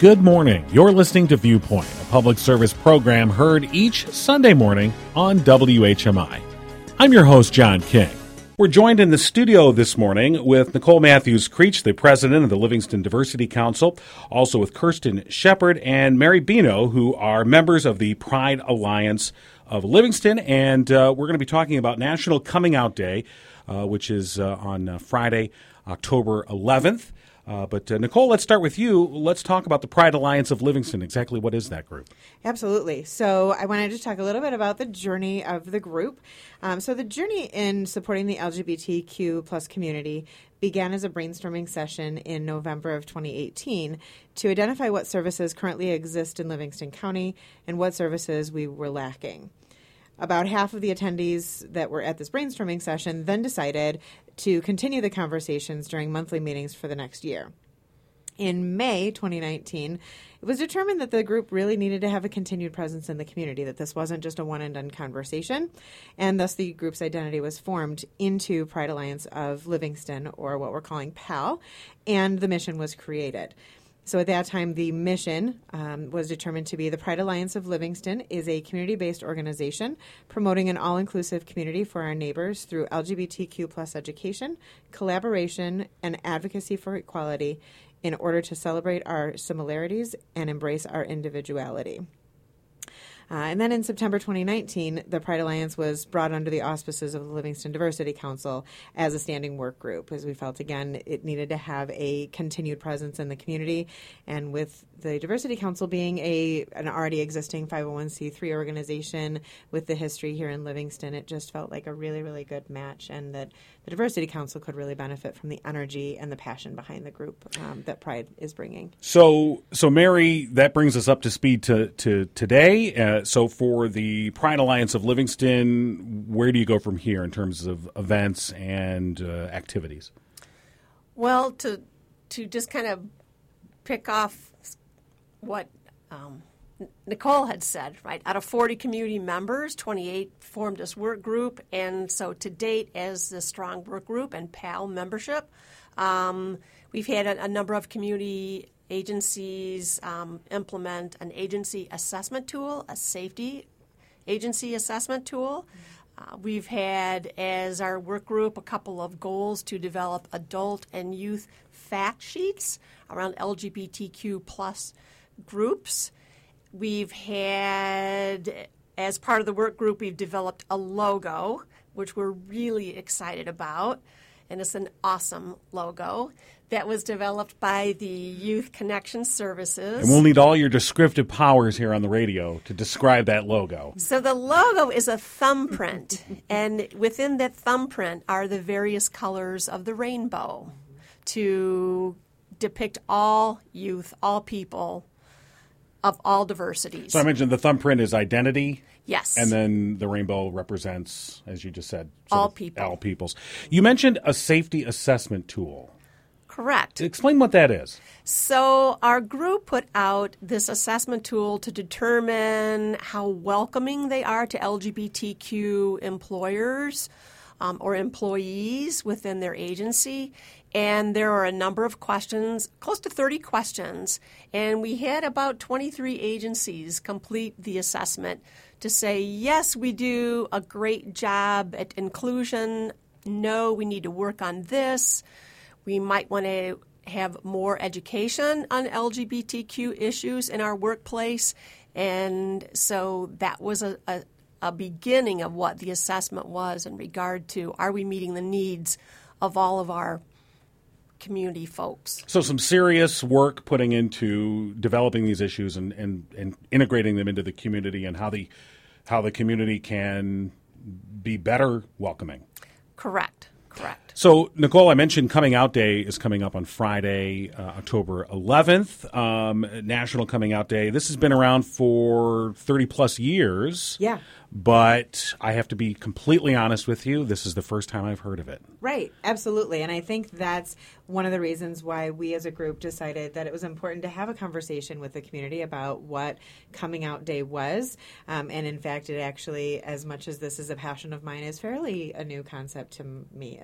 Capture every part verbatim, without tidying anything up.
Good morning. You're listening to Viewpoint, a public service program heard each Sunday morning on W H M I. I'm your host, John King. We're joined in the studio this morning with Nicole Matthews-Creech, the president of the Livingston Diversity Council, also with Kirsten Shepard and Mary Bino, who are members of the Pride Alliance of Livingston. And uh, we're going to be talking about National Coming Out Day, uh, which is uh, on uh, Friday, October eleventh. Uh, but, uh, Nicole, let's start with you. Let's talk about the Pride Alliance of Livingston. Exactly what is that group? Absolutely. So I wanted to talk a little bit about the journey of the group. Um, so the journey in supporting the L G B T Q plus community began as a brainstorming session in November of twenty eighteen to identify what services currently exist in Livingston County and what services we were lacking. About half of the attendees that were at this brainstorming session then decided to continue the conversations during monthly meetings for the next year. In May twenty nineteen, it was determined that the group really needed to have a continued presence in the community, that this wasn't just a one-and-done conversation, and thus the group's identity was formed into Pride Alliance of Livingston, or what we're calling P A L, and the mission was created. So at that time, the mission um, was determined to be the Pride Alliance of Livingston is a community-based organization promoting an all-inclusive community for our neighbors through L G B T Q plus education, collaboration, and advocacy for equality in order to celebrate our similarities and embrace our individuality. Uh, and then in September twenty nineteen, the Pride Alliance was brought under the auspices of the Livingston Diversity Council as a standing work group, as we felt, again, it needed to have a continued presence in the community. And with the Diversity Council being a an already existing five oh one c three organization with the history here in Livingston, it just felt like a really, really good match, and that the Diversity Council could really benefit from the energy and the passion behind the group um, that Pride is bringing. So, so Mary, that brings us up to speed to, to today. Uh, so for the Pride Alliance of Livingston, where do you go from here in terms of events and uh, activities? Well, to to just kind of pick off what um, Nicole had said, right? Out of forty community members, twenty-eight formed this work group, and so to date, as the strong work group and P A L membership, um, we've had a, a number of community agencies um, implement an agency assessment tool, a safety agency assessment tool. Uh, we've had, as our work group, a couple of goals to develop adult and youth fact sheets around L G B T Q plus groups. We've had, as part of the work group, we've developed a logo, which we're really excited about, and it's an awesome logo that was developed by the Youth Connection Services. And we'll need all your descriptive powers here on the radio to describe that logo. So the logo is a thumbprint, and within that thumbprint are the various colors of the rainbow to depict all youth, all people, of all diversities. So I mentioned the thumbprint is identity. Yes. And then the rainbow represents, as you just said, all people. All peoples. You mentioned a safety assessment tool. Correct. Explain what that is. So our group put out this assessment tool to determine how welcoming they are to L G B T Q employers um, or employees within their agency. And there are a number of questions, close to thirty questions, and we had about twenty-three agencies complete the assessment to say, yes, we do a great job at inclusion. No, we need to work on this. We might want to have more education on L G B T Q issues in our workplace. And so that was a, a, a beginning of what the assessment was in regard to, are we meeting the needs of all of our community folks? So some serious work putting into developing these issues and, and, and integrating them into the community, and how the how the community can be better welcoming. Correct. Correct. So, Nicole, I mentioned Coming Out Day is coming up on Friday, uh, October eleventh, um, National Coming Out Day. This has been around for thirty plus years. Yeah. But I have to be completely honest with you. This is the first time I've heard of it. Right. Absolutely. And I think that's one of the reasons why we as a group decided that it was important to have a conversation with the community about what Coming Out Day was. Um, and in fact, it actually, as much as this is a passion of mine, is fairly a new concept to me as well.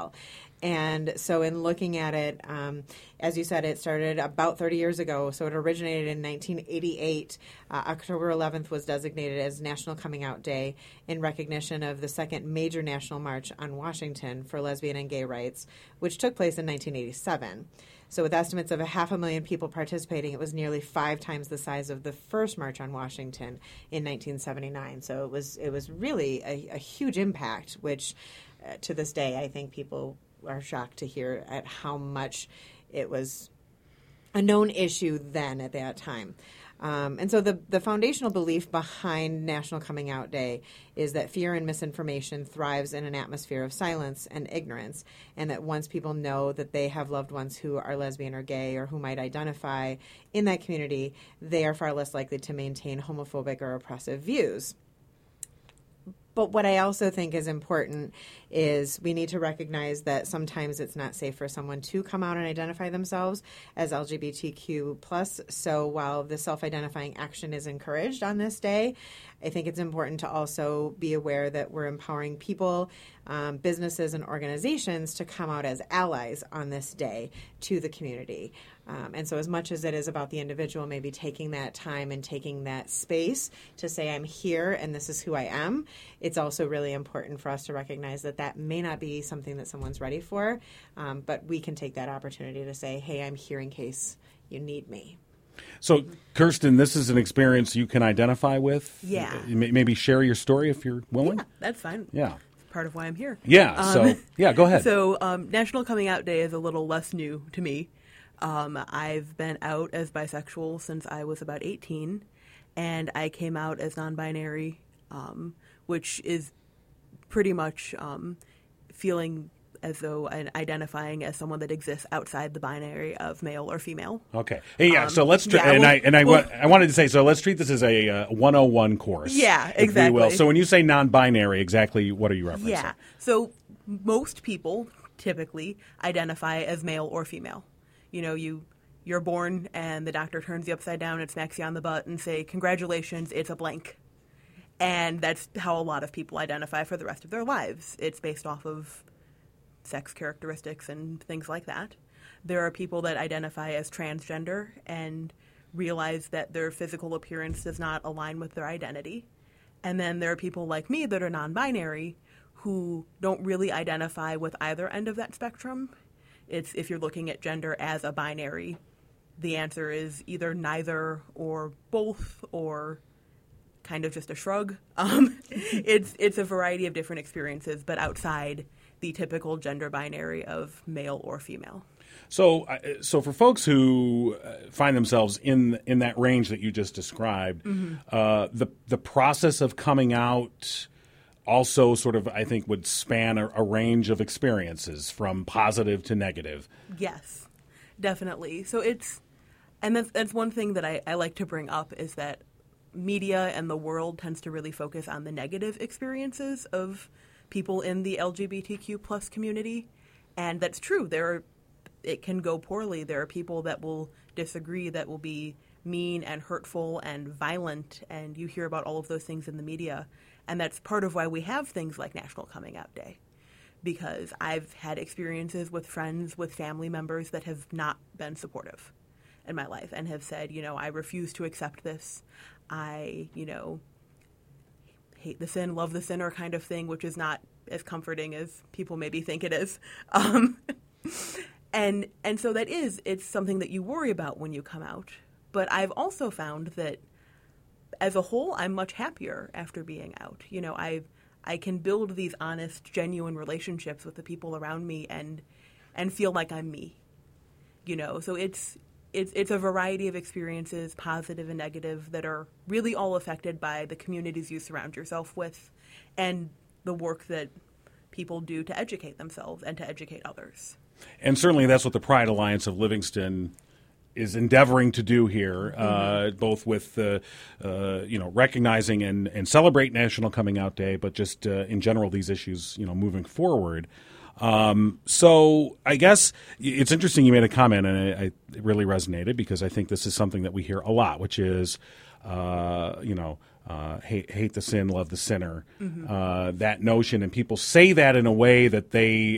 well. And so in looking at it, um, as you said, it started about thirty years ago. So it originated in nineteen eighty-eight. Uh, October eleventh was designated as National Coming Out Day in recognition of the second major national march on Washington for lesbian and gay rights, which took place in nineteen eighty-seven. So with estimates of a half a million people participating, it was nearly five times the size of the first March on Washington in nineteen seventy-nine. So it was it was really a, a huge impact, which uh, to this day I think people are shocked to hear at how much it was a known issue then at that time. Um, and so the, the foundational belief behind National Coming Out Day is that fear and misinformation thrives in an atmosphere of silence and ignorance, and that once people know that they have loved ones who are lesbian or gay or who might identify in that community, they are far less likely to maintain homophobic or oppressive views. But what I also think is important is we need to recognize that sometimes it's not safe for someone to come out and identify themselves as L G B T Q plus. So while the self-identifying action is encouraged on this day, I think it's important to also be aware that we're empowering people, um, businesses, and organizations to come out as allies on this day to the community. Um, and so as much as it is about the individual maybe taking that time and taking that space to say, I'm here and this is who I am, it's also really important for us to recognize that that may not be something that someone's ready for, um, but we can take that opportunity to say, hey, I'm here in case you need me. So, Kirsten, this is an experience you can identify with? Yeah. Maybe share your story if you're willing? Yeah, that's fine. Yeah. It's part of why I'm here. Yeah, um, so, yeah, go ahead. So, um, National Coming Out Day is a little less new to me. Um, I've been out as bisexual since I was about eighteen, and I came out as non-binary, um, which is pretty much um, feeling as though I'm identifying as someone that exists outside the binary of male or female. Okay. Hey, yeah, Um, so let's treat, yeah, and well- I and I, well- wa- I wanted to say, so let's treat this as a uh, one oh one course. Yeah, if we exactly. will. So when you say non-binary, exactly what are you referencing? Yeah. So most people typically identify as male or female. You know, you, you're born and the doctor turns you upside down and smacks you on the butt and say, congratulations, it's a blank. And that's how a lot of people identify for the rest of their lives. It's based off of sex characteristics and things like that. There are people that identify as transgender and realize that their physical appearance does not align with their identity. And then there are people like me that are non-binary who don't really identify with either end of that spectrum. It's if you're looking at gender as a binary, the answer is either neither or both or kind of just a shrug. Um, it's it's a variety of different experiences, but outside the typical gender binary of male or female. So, uh, so for folks who uh, find themselves in in that range that you just described, mm-hmm. uh, the the process of coming out also sort of, I think, would span a, a range of experiences from positive to negative. Yes, definitely. So it's, and that's, that's one thing that I, I like to bring up is that media and the world tends to really focus on the negative experiences of people in the L G B T Q plus community. And that's true. There are, it can go poorly. There are people that will disagree, that will be mean and hurtful and violent, and you hear about all of those things in the media. And that's part of why we have things like National Coming Out Day, because I've had experiences with friends, with family members that have not been supportive in my life and have said, you know, I refuse to accept this. I, you know, hate the sin, love the sinner kind of thing, which is not as comforting as people maybe think it is. Um, and and so that is, it's something that you worry about when you come out. But I've also found that as a whole, I'm much happier after being out. You know, I I can build these honest, genuine relationships with the people around me and and feel like I'm me. You know, so it's it's it's a variety of experiences, positive and negative, that are really all affected by the communities you surround yourself with and the work that people do to educate themselves and to educate others. And certainly that's what the Pride Alliance of Livingston is endeavoring to do here, uh, mm-hmm. both with uh, uh, you know recognizing and, and celebrate National Coming Out Day, but just uh, in general these issues you know moving forward. Um, so I guess it's interesting you made a comment, and I, I, it really resonated because I think this is something that we hear a lot, which is uh, you know uh, hate, hate the sin, love the sinner, mm-hmm. uh, that notion. And people say that in a way that they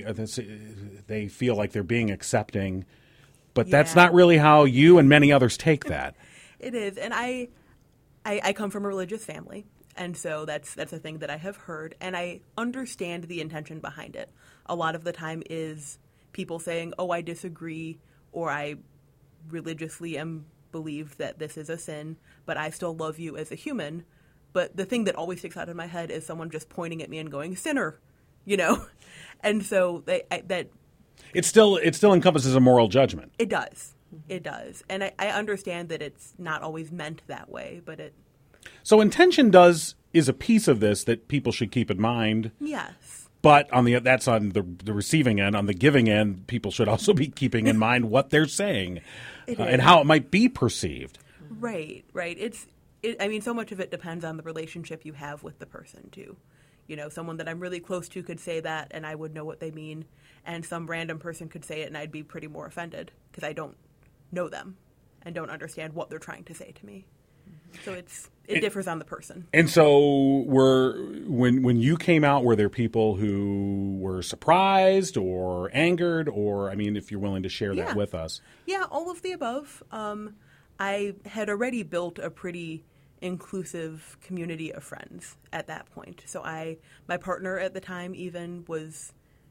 they feel like they're being accepting, but yeah. that's not really how you and many others take that. It is. And I, I, I come from a religious family. And so that's that's a thing that I have heard, and I understand the intention behind it. A lot of the time is people saying, oh, I disagree, or I religiously am believed that this is a sin, but I still love you as a human. But the thing that always sticks out in my head is someone just pointing at me and going, sinner, you know? And so they, I, that... It still, it still encompasses a moral judgment. It does. It does. And I, I understand that it's not always meant that way, but it... So intention does is a piece of this that people should keep in mind. Yes. But on the that's on the, the receiving end. On the giving end, people should also be keeping in mind what they're saying uh, and how it might be perceived. Right, right. It's it, I mean, so much of it depends on the relationship you have with the person, too. You know, someone that I'm really close to could say that, and I would know what they mean. And some random person could say it, and I'd be pretty more offended because I don't know them and don't understand what they're trying to say to me. So it's it differs on the person. And so were when when you came out, were there people who were surprised or angered, or, I mean, if you're willing to share yeah. that with us? Yeah, all of the above. Um, I had already built a pretty inclusive community of friends at that point. So I, my partner at the time even was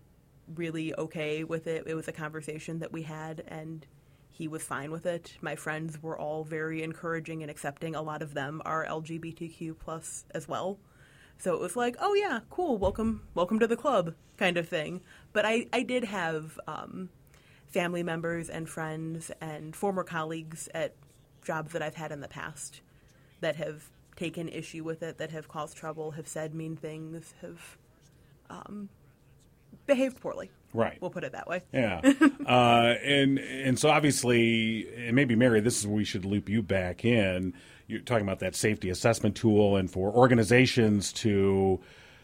really okay with it. It was a conversation that we had, and he was fine with it. My friends were all very encouraging and accepting. A lot of them are L G B T Q plus as well. So it was like, oh yeah, cool, welcome welcome to the club kind of thing. But I, I did have um, family members and friends and former colleagues at jobs that I've had in the past that have taken issue with it, that have caused trouble, have said mean things, have um, behaved poorly. Right. We'll put it that way. Yeah. uh, and and so obviously, and maybe, Mary, this is where we should loop you back in. You're talking about that safety assessment tool, and for organizations to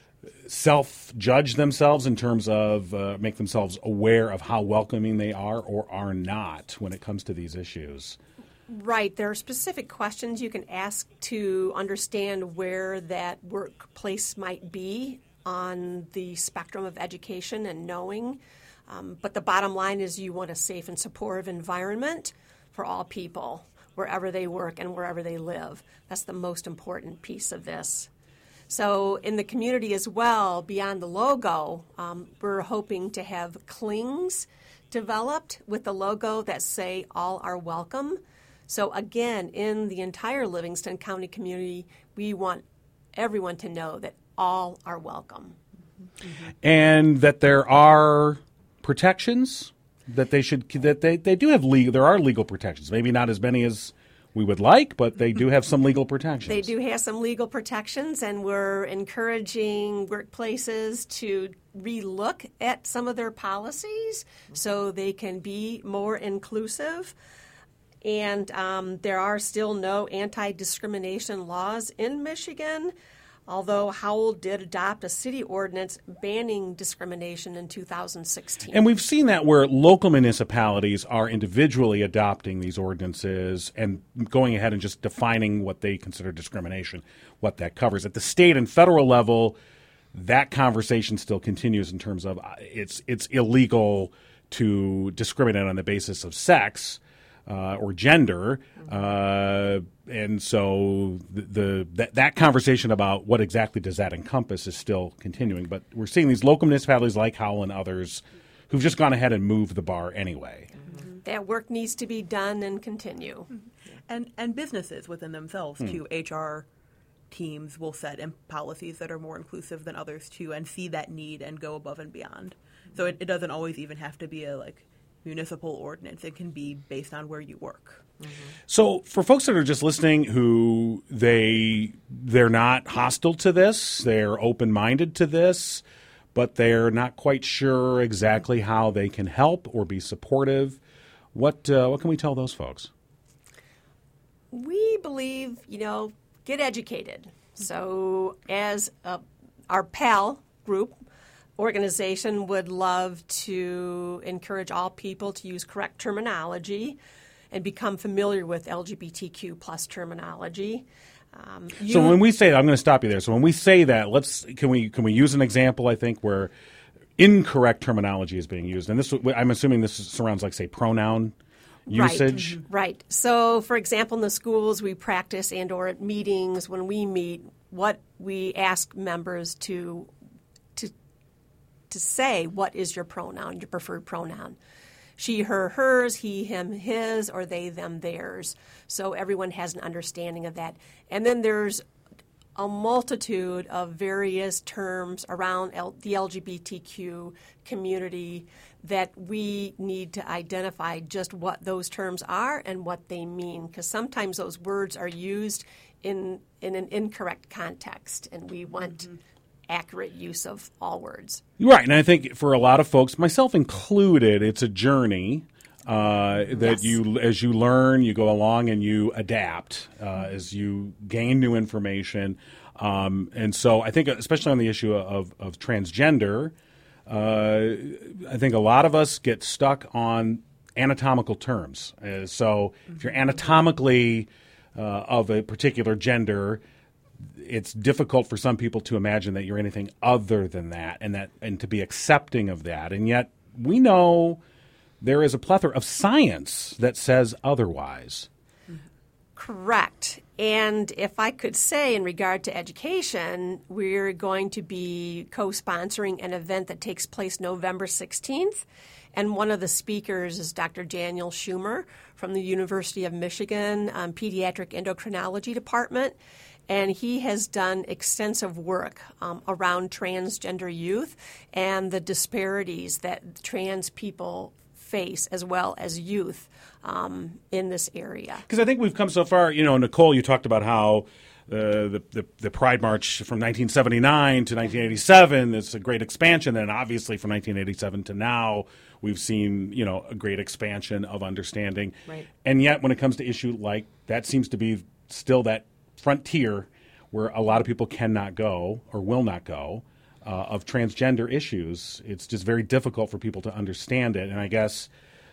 self-judge themselves in terms of uh, make themselves aware of how welcoming they are or are not when it comes to these issues. Right. There are specific questions you can ask to understand where that workplace might be on the spectrum of education and knowing. Um, but the bottom line is you want a safe and supportive environment for all people, wherever they work and wherever they live. That's the most important piece of this. So in the community as well, beyond the logo, um, we're hoping to have clings developed with the logo that say all are welcome. So again, in the entire Livingston County community, we want everyone to know that all are welcome. Mm-hmm. And that there are protections that they should that they, they do have legal there are legal protections. Maybe not as many as we would like, but they do have some legal protections. They do have some legal protections, and we're encouraging workplaces to relook at some of their policies so they can be more inclusive. And um, there are still no anti-discrimination laws in Michigan, although Howell did adopt a city ordinance banning discrimination in two thousand sixteen. And we've seen that where local municipalities are individually adopting these ordinances and going ahead and just defining what they consider discrimination, what that covers. At the state and federal level, that conversation still continues in terms of uh, it's it's illegal to discriminate on the basis of sex uh, or gender. Uh, and so the, the that, that conversation about what exactly does that encompass is still continuing. But we're seeing these local municipalities like Howell and others who've just gone ahead and moved the bar anyway. Mm-hmm. That work needs to be done and continue. Mm-hmm. And and businesses within themselves, mm. too. H R teams will set in policies that are more inclusive than others, too, and see that need and go above and beyond. So it, it doesn't always even have to be a, like, municipal ordinance. It can be based on where you work. Mm-hmm. So for folks that are just listening who they they're not hostile to this, they're open-minded to this, but they're not quite sure exactly how they can help or be supportive, what uh, what can we tell those folks? We believe, you know, get educated. So as a, our PAL group organization would love to encourage all people to use correct terminology and become familiar with L G B T Q plus terminology. Um, So you- when we say that, I'm going to stop you there. So when we say that, let's can we can we use an example? I think where incorrect terminology is being used, and this I'm assuming this surrounds like say pronoun usage. Right. Right. So, for example, in the schools, we practice and or at meetings when we meet, what we ask members to to to say, what is your pronoun, your preferred pronoun? She, her, hers, he, him, his, or they, them, theirs. So everyone has an understanding of that. And then there's a multitude of various terms around L- the L G B T Q community that we need to identify just what those terms are and what they mean, because sometimes those words are used in in an incorrect context, and we want mm-hmm. accurate use of all words. Right, and I think for a lot of folks, myself included, it's a journey uh, that Yes. you, as you learn, you go along and you adapt uh, as you gain new information. Um, and so I think, especially on the issue of, of transgender, uh, I think a lot of us get stuck on anatomical terms. Uh, so if you're anatomically uh, of a particular gender, it's difficult for some people to imagine that you're anything other than that, and that and to be accepting of that. And yet we know there is a plethora of science that says otherwise. Correct. And if I could say in regard to education, we're going to be co-sponsoring an event that takes place November sixteenth. And one of the speakers is Doctor Daniel Schumer from the University of Michigan um, Pediatric Endocrinology Department. And he has done extensive work um, around transgender youth and the disparities that trans people face, as well as youth um, in this area. Because I think we've come so far. You know, Nicole, you talked about how uh, the, the the Pride March from nineteen seventy-nine to nineteen eighty-seven is a great expansion. And obviously from nineteen eighty-seven to now, we've seen, you know, a great expansion of understanding. Right. And yet when it comes to issue like that, seems to be still that frontier where a lot of people cannot go or will not go uh, of transgender issues. It's just very difficult for people to understand it. And I guess,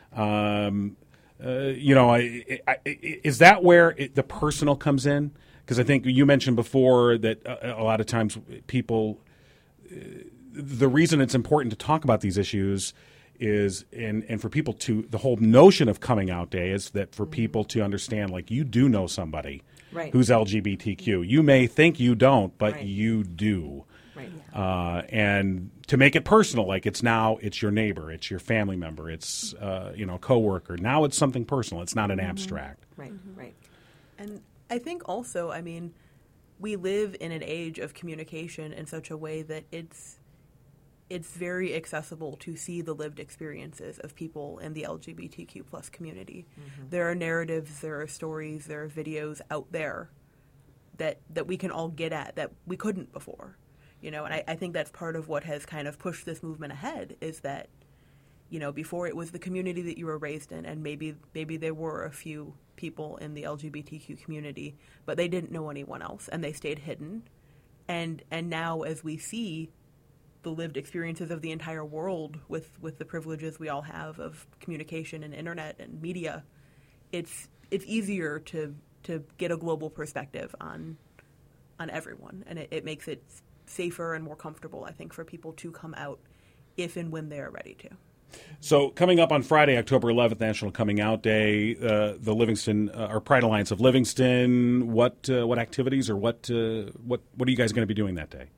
um, uh, you know, I, I, I, is that where it, the personal comes in? Because I think you mentioned before that a, a lot of times people, uh, the reason it's important to talk about these issues is, and, and for people to, the whole notion of coming out day is that for people to understand, like, you do know somebody Right. who's L G B T Q. You may think you don't, but Right. you do. Right. Uh, and to make it personal, like it's now it's your neighbor, it's your family member, it's uh, you know, coworker. Now it's something personal. It's not an abstract. Right. Right. And I think also, I mean, we live in an age of communication in such a way that it's it's very accessible to see the lived experiences of people in the L G B T Q plus community. Mm-hmm. There are narratives, there are stories, there are videos out there that that we can all get at that we couldn't before. You know, and I, I think that's part of what has kind of pushed this movement ahead is that, you know, before it was the community that you were raised in, and maybe maybe there were a few people in the L G B T Q community, but they didn't know anyone else and they stayed hidden. And and now as we see the lived experiences of the entire world with, with the privileges we all have of communication and internet and media, it's it's easier to to get a global perspective on on everyone, and it, it makes it safer and more comfortable, I think, for people to come out if and when they're ready to. So coming up on Friday, October eleventh, National Coming Out Day, uh, the Livingston uh, or Pride Alliance of Livingston. What uh, what activities or what uh, what what are you guys going to be doing that day?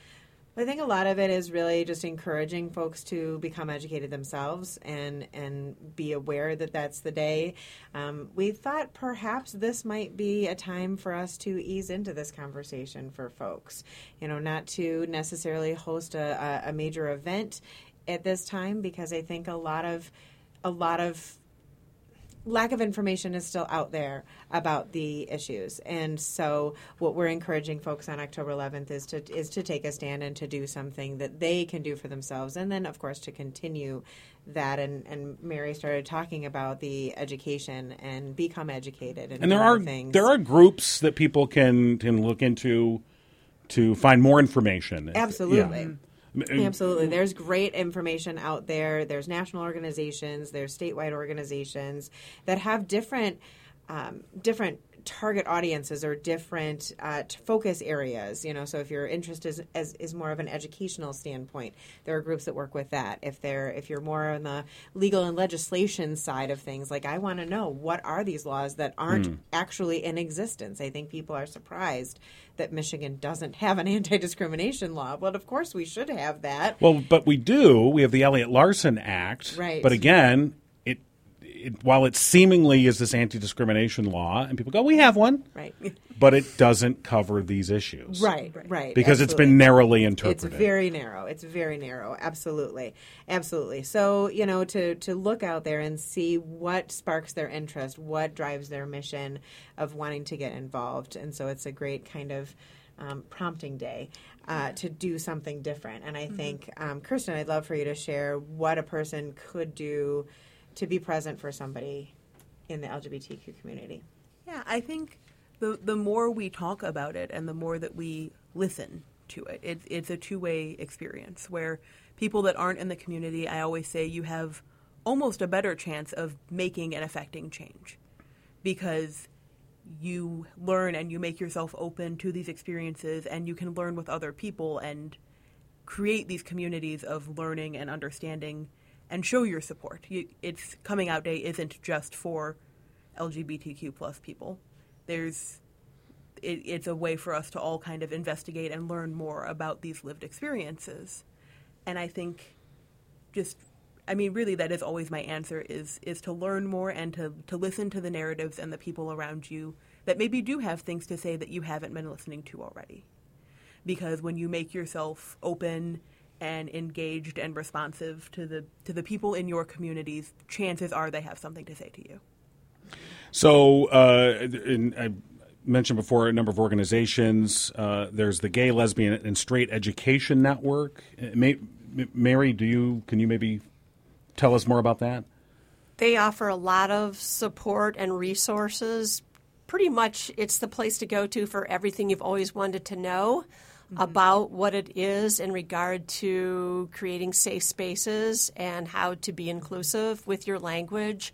I think a lot of it is really just encouraging folks to become educated themselves and and be aware that that's the day. Um, we thought perhaps this might be a time for us to ease into this conversation for folks. You know, not to necessarily host a, a major event at this time, because I think a lot of a lot of lack of information is still out there about the issues. And so what we're encouraging folks on October eleventh is to is to take a stand and to do something that they can do for themselves. And then, of course, to continue that. And, and Mary started talking about the education and become educated. And, And there are things. there are groups that people can, can look into to find more information. Absolutely. Yeah. Absolutely. There's great information out there. There's national organizations, there's statewide organizations that have different um, different target audiences or different uh, t- focus areas. You know, so if your interest is, is is more of an educational standpoint, there are groups that work with that. If they're if you're more on the legal and legislation side of things, like I want to know what are these laws that aren't mm. actually in existence. I think people are surprised that Michigan doesn't have an anti-discrimination law. Well, of course we should have that. Well, but we do. We have the Elliott Larson Act. Right. But again, it, it while it seemingly is this anti-discrimination law, and people go, we have one. Right. But it doesn't cover these issues. Right, right. Because absolutely. It's been narrowly interpreted. It's very narrow. It's very narrow. Absolutely. Absolutely. So, you know, to, to look out there and see what sparks their interest, what drives their mission of wanting to get involved. And so it's a great kind of um, prompting day uh, to do something different. And I mm-hmm. think, um, Kirsten, I'd love for you to share what a person could do to be present for somebody in the L G B T Q community. Yeah, I think The the more we talk about it and the more that we listen to it, it's it's a two-way experience where people that aren't in the community, I always say you have almost a better chance of making and affecting change because you learn and you make yourself open to these experiences and you can learn with other people and create these communities of learning and understanding and show your support. You, it's Coming Out Day isn't just for L G B T Q plus people. There's, it, it's a way for us to all kind of investigate and learn more about these lived experiences. And I think just, I mean, really that is always my answer is is to learn more and to, to listen to the narratives and the people around you that maybe do have things to say that you haven't been listening to already. Because when you make yourself open and engaged and responsive to the to the people in your communities, chances are they have something to say to you. So, uh, in, I mentioned before a number of organizations. Uh, there's the Gay, Lesbian, and Straight Education Network. May, Mary, do you can you maybe tell us more about that? They offer a lot of support and resources. Pretty much, it's the place to go to for everything you've always wanted to know mm-hmm. about what it is in regard to creating safe spaces and how to be inclusive with your language.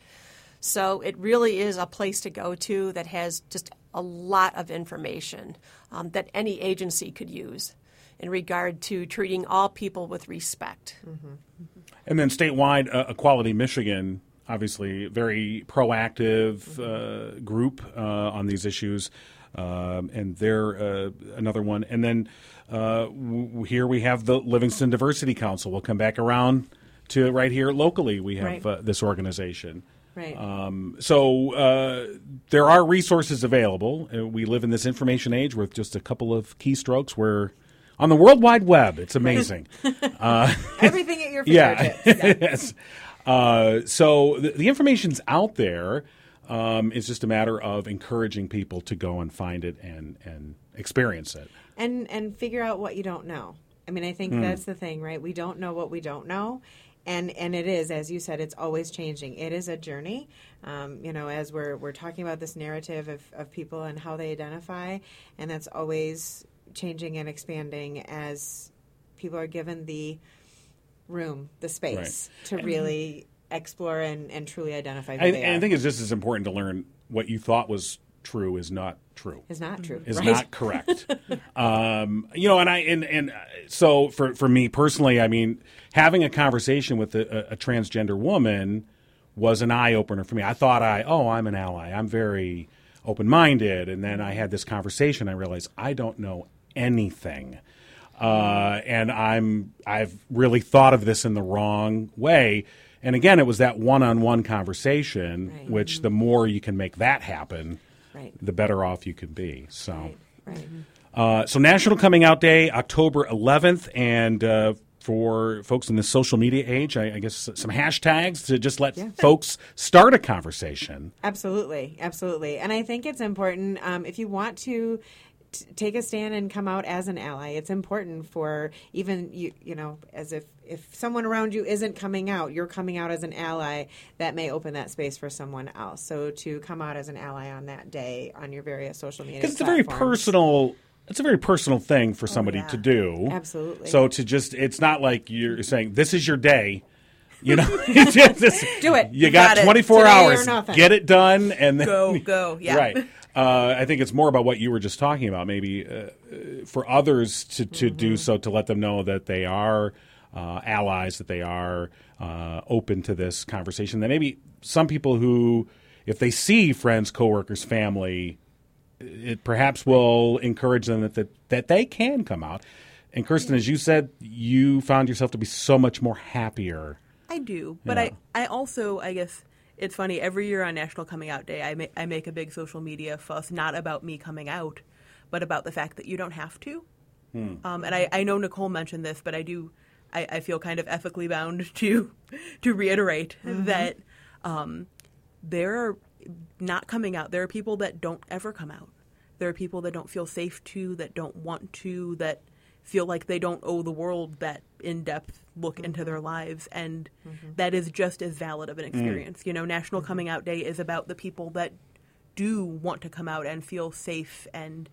So it really is a place to go to that has just a lot of information um, that any agency could use in regard to treating all people with respect. Mm-hmm. Mm-hmm. And then statewide, uh, Equality Michigan, obviously very proactive mm-hmm. uh, group uh, on these issues, um, and they're uh, another one. And then uh, w- here we have the Livingston Diversity Council. We'll come back around to right here locally. We have right. uh, this organization. Right. Um, so uh, there are resources available. Uh, we live in this information age with just a couple of keystrokes. We're on the World Wide Web. It's amazing. uh, Everything at your fingertips. Yeah. yeah. yes. Uh, so the, the information's out there. Um, it's just a matter of encouraging people to go and find it and, and experience it. And and figure out what you don't know. I mean, I think mm. that's the thing, right? We don't know what we don't know. And and it is, as you said, it's always changing. It is a journey, um, you know, as we're we're talking about this narrative of, of people and how they identify, and that's always changing and expanding as people are given the room, the space right. to really explore and, and truly identify who I, they and are. I think it's just as important to learn what you thought was true is not true. Is not true. Is right? not correct. um, you know, and I and, and so for for me personally, I mean, having a conversation with a, a transgender woman was an eye opener for me. I thought I oh I'm an ally. I'm very open minded, and then I had this conversation. I realized I don't know anything, uh, and I'm I've really thought of this in the wrong way. And again, it was that one on one conversation, right. which the more you can make that happen. Right. the better off you can be. So, right, right. Uh, so National Coming Out Day, October eleventh, and uh, for folks in the social media age, I, I guess some hashtags to just let yeah. folks start a conversation. Absolutely, absolutely. And I think it's important um, if you want to t- take a stand and come out as an ally. It's important for even you, you know, as if if someone around you isn't coming out, you're coming out as an ally. That may open that space for someone else. So to come out as an ally on that day on your various social media because it's platforms. a very personal. It's a very personal thing for somebody oh, yeah. to do. Absolutely. So to just, it's not like you're saying this is your day. You know, just, do it. You, you got, got twenty-four hours. Get it done, and then go, go. Yeah. Right. Uh, I think it's more about what you were just talking about, maybe uh, for others to, to mm-hmm. do so, to let them know that they are uh, allies, that they are uh, open to this conversation. That maybe some people who, if they see friends, coworkers, family, it perhaps will encourage them that, that, that they can come out. And Kirsten, as you said, you found yourself to be so much more happier. I do, but yeah. I, I also, I guess... It's funny, every year on National Coming Out Day, I, ma- I make a big social media fuss, not about me coming out, but about the fact that you don't have to. Hmm. Um, and I, I know Nicole mentioned this, but I do, I, I feel kind of ethically bound to to reiterate mm-hmm. that um, there are not coming out. There are people that don't ever come out. There are people that don't feel safe to, that don't want to, that feel like they don't owe the world that in-depth look mm-hmm. into their lives, and mm-hmm. that is just as valid of an experience. Mm. You know, National mm-hmm. Coming Out Day is about the people that do want to come out and feel safe and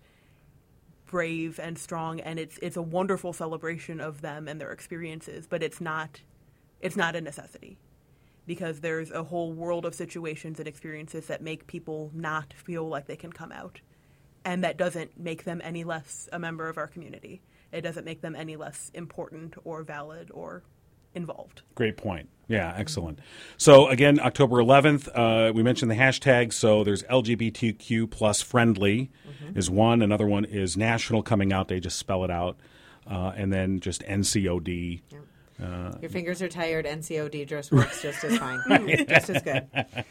brave and strong, and it's it's a wonderful celebration of them and their experiences, but it's not it's not a necessity, because there's a whole world of situations and experiences that make people not feel like they can come out, and that doesn't make them any less a member of our community. It doesn't make them any less important or valid or involved. Great point. Yeah, excellent. So again, October eleventh, uh, we mentioned the hashtag. So there's L G B T Q plus friendly mm-hmm. is one. Another one is National Coming Out Day. Just spell it out. Uh, and then just N C O D. Yep. Uh, Your fingers are tired. N C O D just works just as fine, right. just as good.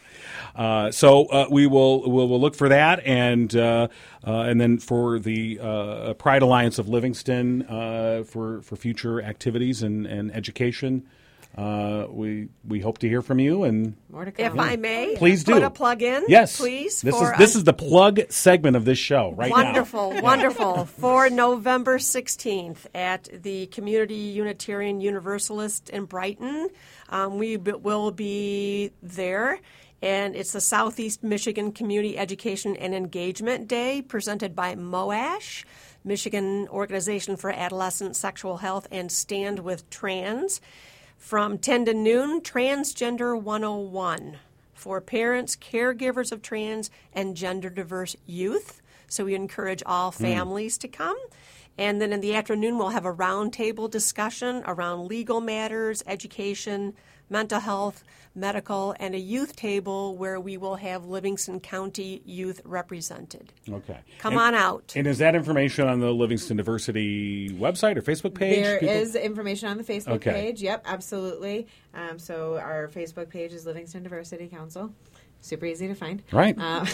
Uh, so uh, we will we'll, we'll look for that, and uh, uh, and then for the uh, Pride Alliance of Livingston uh, for for future activities and, and education. Uh, we we hope to hear from you, and more to come. If yeah. I may, please do put a plug in. Yes, please. This for is this is the plug segment of this show right wonderful, now. Wonderful, wonderful. For November sixteenth at the Community Unitarian Universalist in Brighton, um, we b- will be there. And it's the Southeast Michigan Community Education and Engagement Day, presented by MOASH, Michigan Organization for Adolescent Sexual Health and Stand with Trans. From ten to noon, Transgender one oh one for parents, caregivers of trans, and gender-diverse youth. So we encourage all families mm. to come. And then in the afternoon, we'll have a roundtable discussion around legal matters, education, mental health, medical, and a youth table where we will have Livingston County youth represented. Okay. Come and, on out. And is that information on the Livingston Diversity website or Facebook page? There People? is information on the Facebook okay. page. Yep, absolutely. Um, so our Facebook page is Livingston Diversity Council. Super easy to find. Right. Uh,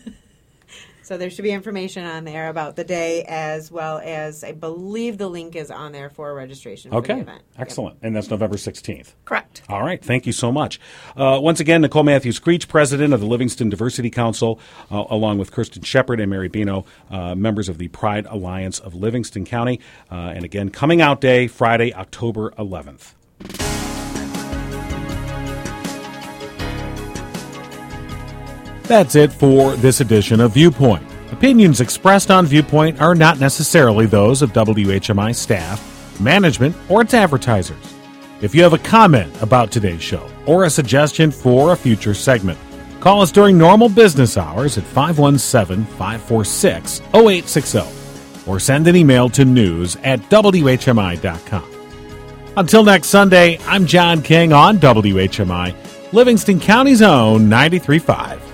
So there should be information on there about the day, as well as I believe the link is on there for registration okay. for the event. Excellent. Yep. And that's November sixteenth. Correct. All right. Thank you so much. Uh, once again, Nicole Matthews-Creech, president of the Livingston Diversity Council, uh, along with Kirsten Shepard and Mary Bino, uh, members of the Pride Alliance of Livingston County. Uh, and again, Coming Out Day, Friday, October eleventh. That's it for this edition of Viewpoint. Opinions expressed on Viewpoint are not necessarily those of W H M I staff, management, or its advertisers. If you have a comment about today's show or a suggestion for a future segment, call us during normal business hours at five one seven, five four six, zero eight six zero or send an email to news at W H M I dot com. Until next Sunday, I'm John King on W H M I, Livingston County's own ninety-three point five.